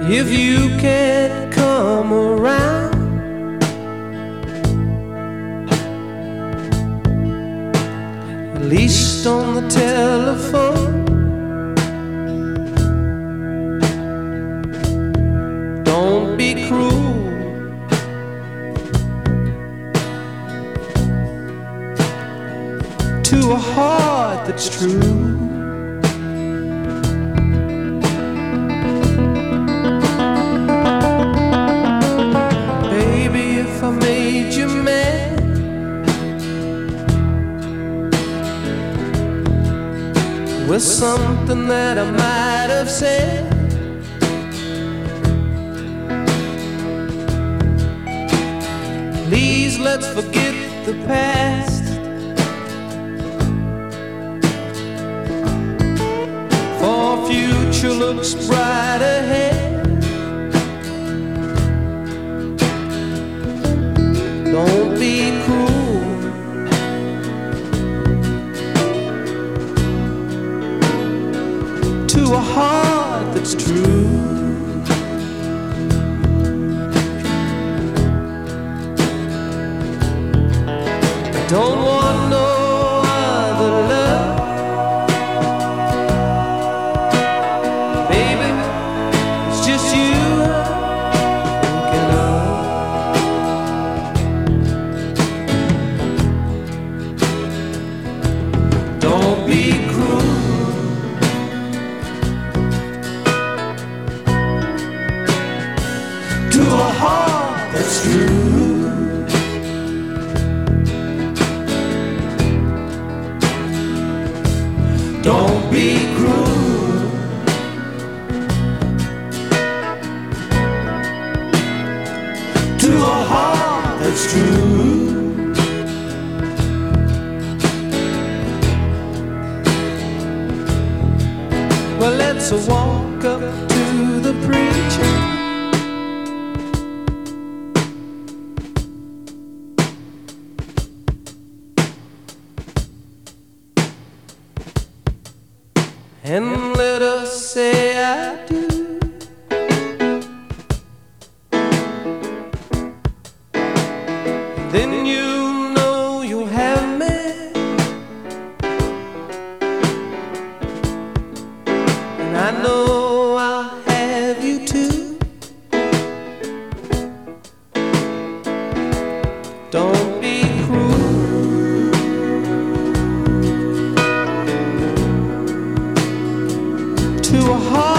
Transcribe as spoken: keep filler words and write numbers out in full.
If you can't come around, at least on the telephone, don't be cruel to a heart that's true. If I made you mad, with something that I might have said, please let's forget the past, for future looks bright ahead. Don't be cruel to a heart that's true. I don't want no other love, baby, it's just you I'm thinking of. Don't be cruel to a heart that's true. Don't be cruel to a heart that's true. Well, let's walk up to the preacher and let us say I do. Then you know you'll have me, and I know I'll have you too. Don't be cruel to a heart